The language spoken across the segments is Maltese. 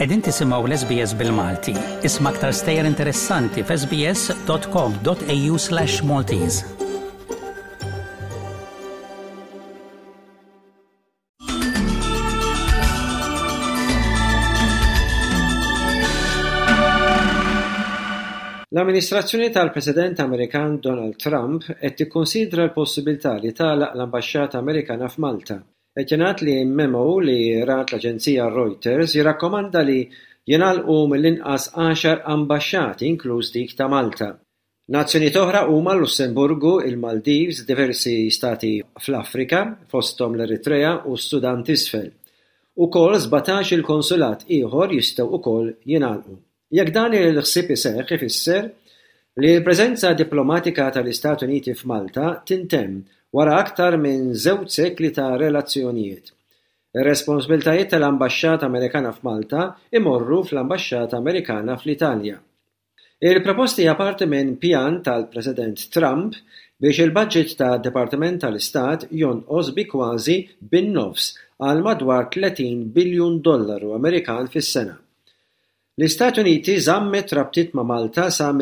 Qegħdin tisimgħu l-SBS bil-Malti. Isma' aktar stejjer interessanti f'sbs.com.au/Maltese. L-amministrazzjoni tal-President Amerikan Donald Trump qed tikkunsidra l-possibilità li tagħlaq l-Ambaxxata Amerikana f'Malta. Qed jingħad li memo li rat l-Aġenzija Reuters jirrakkomanda li jingħalqu mill-inqas 10 ambaxxati inkluż dik ta' Malta. Nazzjonijiet oħra huma l-Lussemburgu, il-Maldives, diversi stati fl-Afrika, fosthom l-Eritrea u s-Sudan t'isfel. Ukoll 17 il-konsulat ieħor jistgħu wkoll jingħalqu. Jekk dan il-ħsieb iseħħ ifisser li l-preżenza diplomatika tal-Istati Uniti f'Malta tintemm wara aktar minn 2 sekli ta' relazzjonijiet. Ir-responsabbiltajiet tal-Ambaxxata Amerikana f'Malta imorru fl-Ambaxxata Amerikana fl-Italja. Il-proposti hija parti minn pjan tal-President Trump biex il-budget tad-Dipartiment tal-Istat jonqos bi kważi bin-nofs għal madwar $30 biljun Amerikan fis-sena. L-Istati Uniti żammet rabtiet ma' Malta sa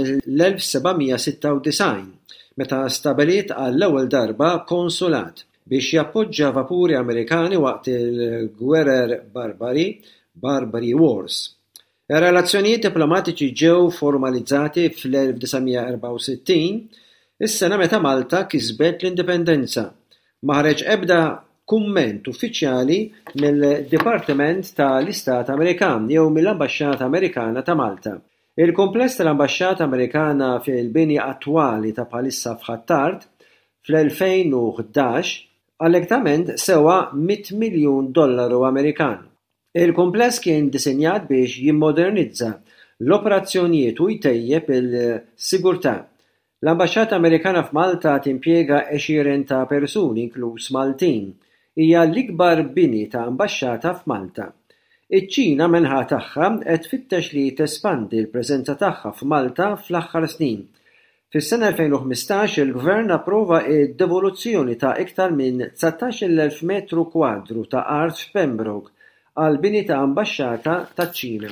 mill-1796 meta stabiliet għall-ewwel darba konsulat biex jappoġġja vapuri Amerikani waqt il-Gwerer Barbary Wars. Ir-relazzjonijiet diplomatiċi ġew formalizzati fl-1964, is-sena meta Malta kisbet l-indipendenza. Ma ħareġ ebda kumment uffiċjali mill-Dipartiment tal-Istat Amerikan jew mill-Ambaxxata Amerikana ta' Malta. Il-kumpless tal-Ambaxxata Amerikana fil-bini attwali ta' bħalissa f'Ħattart fl-2011 allegatament sewa $100 miljun Amerikan. Il-kumpless kien disinjat biex jimmodernizza l-operazzjonijiet u jtejjeb il-sigurtà. L-Ambaxxata Amerikana f'Malta timpjega 20 ta' persuni inkluż Maltin. Hija l-ikbar bini ta' ambaxxata f'Malta. Iċ-Ċina minħa tagħha qed tfittex li tespandi l-preżenza tagħha f'Malta fl-aħħar snin. Fis-sena 2015 il-Gvern approva d-devoluzzjoni ta' iktar minn 19,000 metru kwadru ta' art f'Pembroke għal bini ta' ambaxxata taċ-Ċina.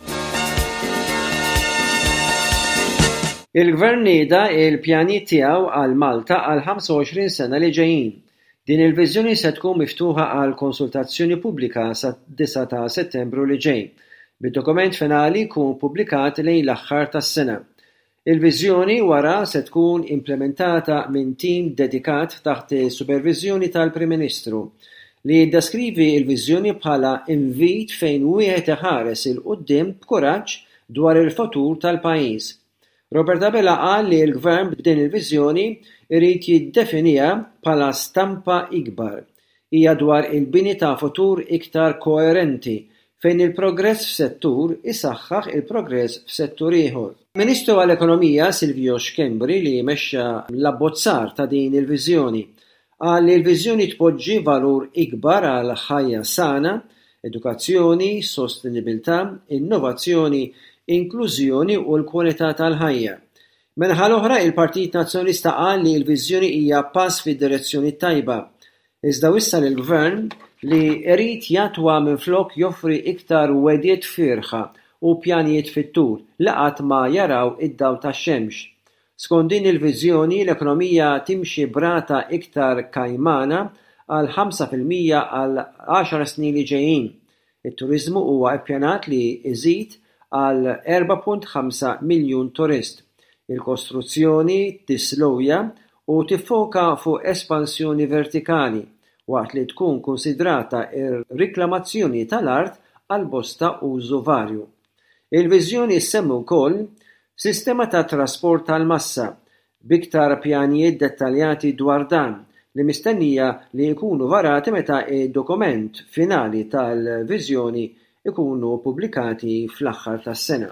Il-Gvern nieda il-pjanijiet tiegħu għal Malta għal 25 sena li ġejjin. Din il-viżjoni se tkun miftuħa għal konsultazzjoni pubblika sa 9 ta' Settembru li ġej. Bid-dokument finali jkun pubblikat lejn l-aħħar tas-sena. Il-viżjoni wara se tkun implementata minn tim dedikat taħt is-superviżjoni tal-Prim Ministru li jiddeskrivi l-viżjoni bħala invit fejn wieħed iħares il quddiem b'kuraġġ dwar il-futur tal-pajjiż. Robert Abela qal li l-Gvern b'din il-viżjoni irid jiddefinija bħala stampa ikbar. Hija dwar il-bini ta' futur iktar koerenti fejn il-progress f'settur isaħħaħ il-progress f'settur ieħor. Ministru għall-Ekonomija Silvio Schembri li jmexxa l-abbozzar ta' din il-viżjoni qal li l-viżjoni tpoġġi valur ikbar għal ħajja sana, edukazzjoni, sostenibilità, innovazzjoni, inklużjoni u l-kwalità tal-ħajja. Minħa l-oħra il-Partit Nazzjonista qal li l-viżjoni hija pass fid-direzzjoni tajba. Iżda wissa lill-Gvern li jrid jatwa minflok joffri iktar wedjiet firħa u pjanijiet fit-tul li qatt ma jaraw id-dawl tax-xemx. Skont din il-viżjoni l-ekonomija timxi brata iktar kajmana għal 5% għal 10 snin li ġejjin. It-turiżmu huwa ppjanat li jżid għal 4.5 miljun turist. Il-kostruzzjoni tislowja u tiffoka fuq espansjoni vertikali waqt li tkun konsidrata ir-riklamazzjoni tal-art għal bosta użu varju. Il-viżjoni semmu wkoll sistema ta' trasport tal-massa b'iktar pjanijiet dettaljati dwar dan li mistennija li jkunu varati meta id-dokument finali tal-viżjoni ikunu pubblikati fl-aħħar tas-sena.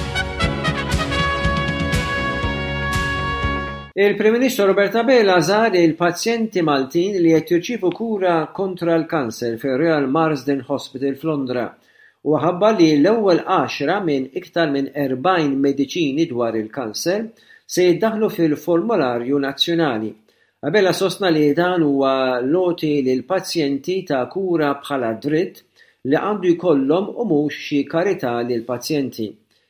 Il-Prim Ministru Robert Abela żar il-pazjenti Maltin li qed jirċievu kura kontra l-kanser fir-Royal Marsden Hospital f'Londra u ħabba li l-ewwel 10 minn iktar minn 40 mediċini dwar il-kanser se jiddaħħlu fil-formularju nazzjonali. Abela sostna li dan huwa loti lil pazjenti ta' kura bħala dritt li għandu jkollhom u mhux xi karità lill-pazjenti.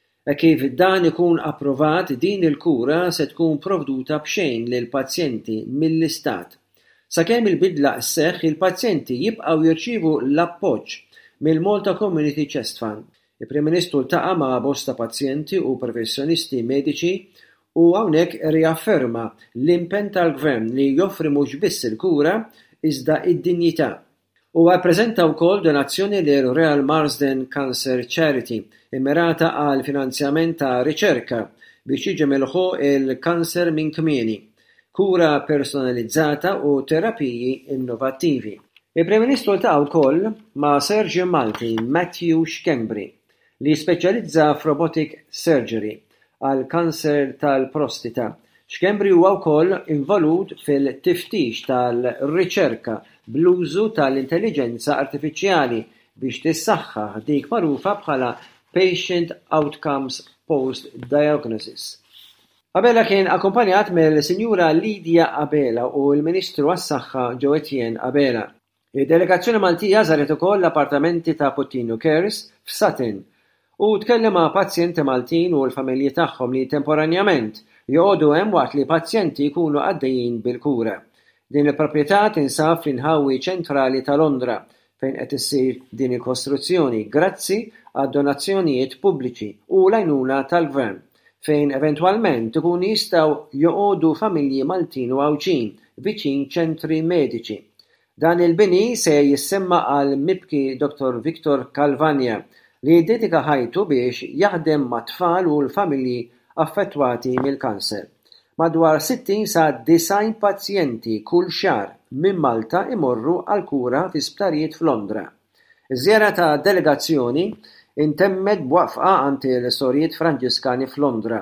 Kif dan ikun approvat, din il-kura se tkun provduta b'xejn lill-pazjenti mill-Istat. Sakemm il-bidla sseħħ, il-pazjenti jibqgħu jirċievu l-appoġġ mill-Malta Community Chest Fund. Il-Prim Ministru ltaqa' ma' bosta pazjenti u professjonisti mediċi u hawnhekk riafferma l-impenn tal-Gvern li joffri mhux biss il-kura iżda id-dinjità. U ppreżenta wkoll donazzjoni lil Royal Marsden Cancer Charity immirata għal finanzjament ta' riċerka biex jiġi milħu il-kanser minn kmieni, kura personalizzata u terapiji innovattivi. Il-Prim Ministru ltaqa' wkoll ma' Surgeon Malti Matthew Schembri li speċjalizza f'robotic surgery għal kanser tal-prostata. Schembri huwa wkoll involut fil-tiftix tal-riċerka bl-użu tal-intelligenza artifiċjali biex tissaħħaħ dik magħrufa bħala Patient Outcomes Post-Diagnosis. Abela kien akkumpanjat mill-Sinjura Lidia Abela u l-Ministru għas-Saħħa Joe Etienne Abela. Id-delegazzjoni Maltija żaret ukoll l-appartamenti ta' Potino Cares f'Sutton u tkellem ma' pazjenti Maltin u l-familji tagħhom li temporanjament joqogħdu hemm waqt li pazjenti jkunu għaddejjin bil-kura. Din il-proprjetà tinsab fl-inħawi ċentrali ta' Londra fejn qed issir din il-kostruzzjoni grazzi għad donazzjonijiet pubbliċi u l-għajnuna tal-Gvern fejn eventwalment ikun jistgħu joqogħdu familji Maltin u Għawċin viċin ċentri mediċi. Dan il-bini se jissemma għal mibki Dr. Victor Calvania li dedika ħajtu biex jaħdem ma' tfal u l-familji affettwati mill-kanser. Madwar 60 sa 90 pazjenti kull xahar minn Malta imorru għal kura fi sptarijiet f'Londra. Iż-żjara ta' delegazzjoni intemmet b'waqfa għand il-Sorijiet Franġiskani f'Londra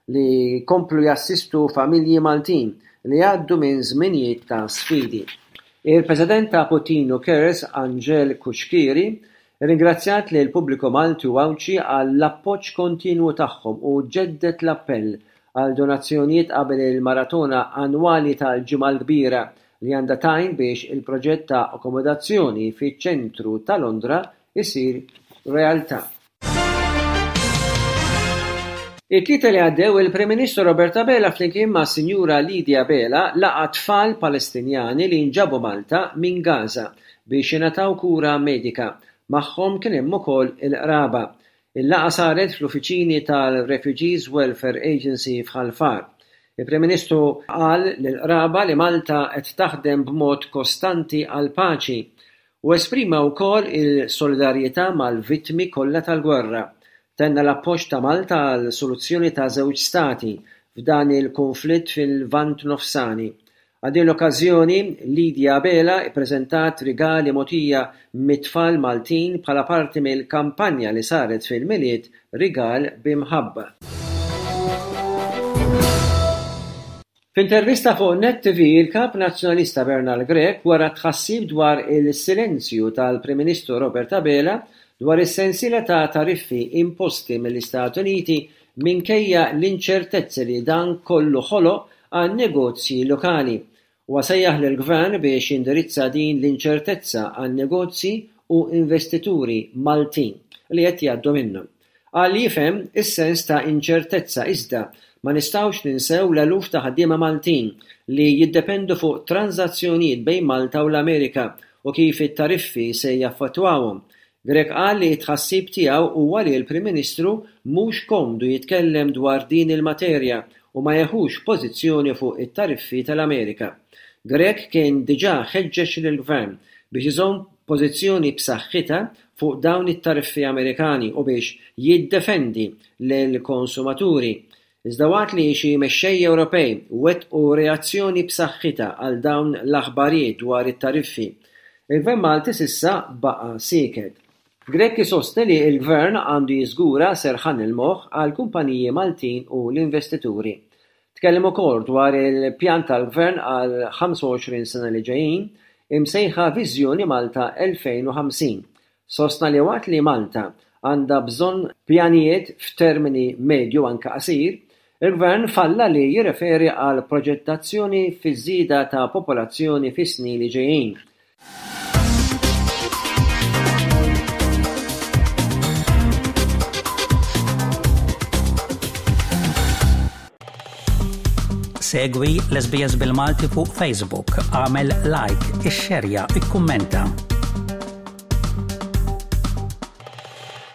li komplu jassistu familji Maltin li għaddu minn żminijiet ta' sfidi. Il-President ta' Potino Cares, Angel Kuxkiri, ringrazzjat lill pubbliku Malti u Għawċi għall-appoġġ kontinwu tagħhom u ġeddet l-appell għal donazzjonijiet qabel il-maratona annwali tal-ġimgħa l-kbira li għandha tajn biex il-proġett ta' akkomodazzjoni fiċ-ċentru ta' Londra isir realtà. Il-tlieta li għaddew il-Prim Ministru Robert Abela flimkien ma' Sinjura Lidia Abela laqa' tfal Palestinjani li nġabu Malta minn Gaza biex jingħataw kura medika. Magħhom kien hemm ukoll il-qraba. Il-laqgħa saret fl-uffiċini tal-Refugees Welfare Agency f'Ħalfar. Il-Prim Ministru qal lill-qraba li Malta qed taħdem b'mod kostanti għal paċi u esprima wkoll il-solidarjetà mal-vittmi kollha tal-gwerra. Tenna l-appoġġ ta' Malta għal soluzzjoni ta' żewġ stati f'dan il-konflitt fil-Lvant Nofsani. Għal din l-okkażjoni, Lidia Abela ppreżentat rigali mogħtija mit-tfal Maltin bħala parti mill-kampanja li saret fil-miliet Rigal b'imħabba. F'intervista fuq Net TV, il-Kap Nazzjonalista Bernal Grek wara tħassib dwar il-silenzju tal-Prim Ministru Robert Abela dwar is-sensiela ta' tariffi imposti mill-Istati Uniti minkejja l-inċertezzi li dan kollu ħoloq għan negozji lokali u sejjaħ lill-Gvern biex jindirizza din l-inċertezza għan negozji u investituri Maltin li qed jgħaddu minnhom. Għal jifhem is-sens ta' inċertezza iżda ma nistgħux ninsew l-eluf ta' ħaddiema Maltin li jiddependu fuq transazzjonijiet bejn Malta u l-Amerika u kif it-tariffi se jaffettwawhom. Grek qal li tħassib tiegħu huwa li l-Prim Ministru mhux komdu jitkellem dwar din il-materja u ma jeħux pożizzjoni fuq it-tariffi tal-Amerika. Grek kien diġà ħeġġeġ lill-Gvern biex iżomm pożizzjoni b'saħħitha fuq dawn it-tariffi Amerikani u biex jiddefendi lill-konsumaturi. Iżda waqt li xi mexxejja Ewropej wettqu reazzjoni b'saħħitha għal dawn l-aħbarijiet dwar it-tariffi, il-Gvern Malti s'issa baqa' sieket. Grek jisostni li l-Gvern għandu jiżgura serħan il-moħħ għal kumpaniji Maltin u l-investituri. Tkellem ukoll dwar il-pjan tal-Gvern għal 25 sena li ġejjin imsejħa Viżjoni Malta 2050. Sostna li waqt li Malta għandha bżonn pjanijiet f'termini medju anke qasir, il-Gvern falla li jirreferi għal proġettazzjoni fiż-żieda ta' popolazzjoni fis-snin li ġejjin. Segwi l-SBS bil-Malti fuq Facebook, għamel like, ixxerja, ikkummenta.